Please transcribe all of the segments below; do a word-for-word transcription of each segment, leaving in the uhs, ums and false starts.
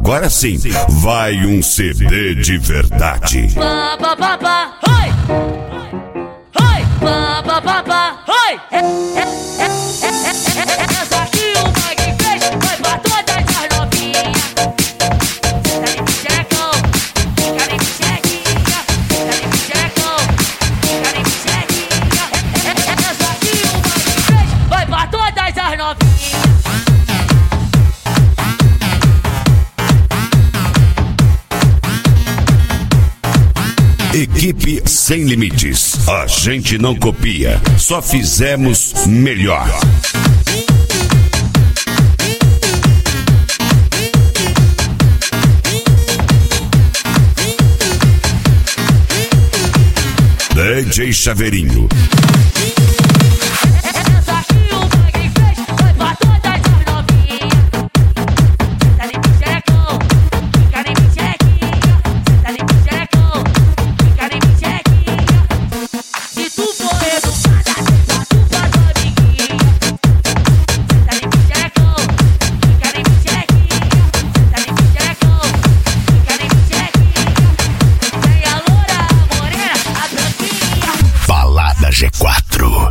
Agora sim, vai um C D de verdade. Ba, ba, ba, ba, oi! Oi! Ba, ba, ba, ba, oi! É, é, é, é, é, é, essa aqui o Mike fez, vai pra todas as novinhas. Tá de bichecão, fica de bichequinha. Tá de bichecão, fica de bichequinha. É, é, é, essa aqui o Mike fez, vai pra todas as novinhas. Equipe Sem Limites. A gente não copia, só fizemos melhor. D J Chaveirinho. G quatro.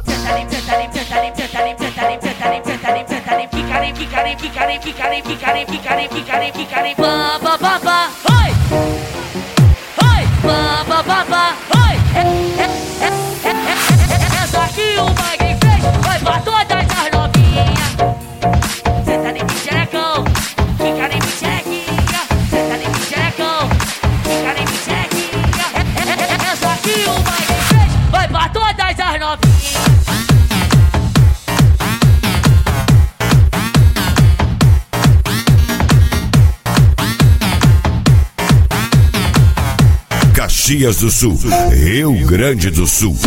Ba, ba, ba, ba, oi! Oi! Ba, ba, ba, ba, oi! É, é, é, é, é, essa aqui o Mike fez, vai pra todas as novinhas. Cê tá de bichecão, fica de bichequinha. Cê tá de bichecão, fica de bichequinha. É, é, é, essa aqui o Mike fez, vai pra todas as novinhas. Caxias do Sul, Rio Grande do Sul.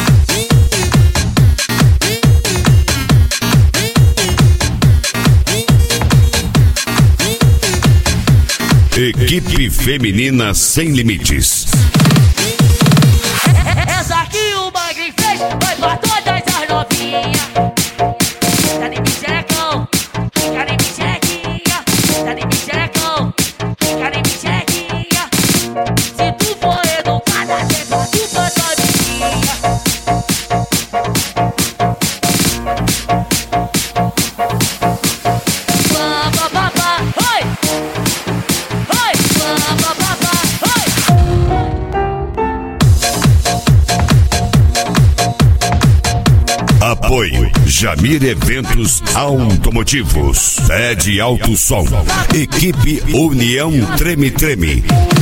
Equipe Feminina Sem Limites. Essa aqui o Bagre fez, vai pra todas as novinhas. Tá de bichecão, fica de bichequinha. Tá de bichecão, fica de bichequinha. Se tu for educada, cê tá super doidinha. Ba, ba, ba, ba, oi! Oi! Ba, ba, ba, ba, oi! Apoio Jamir Eventos Automotivos. Pede Alto Som. Equipe União Treme Treme.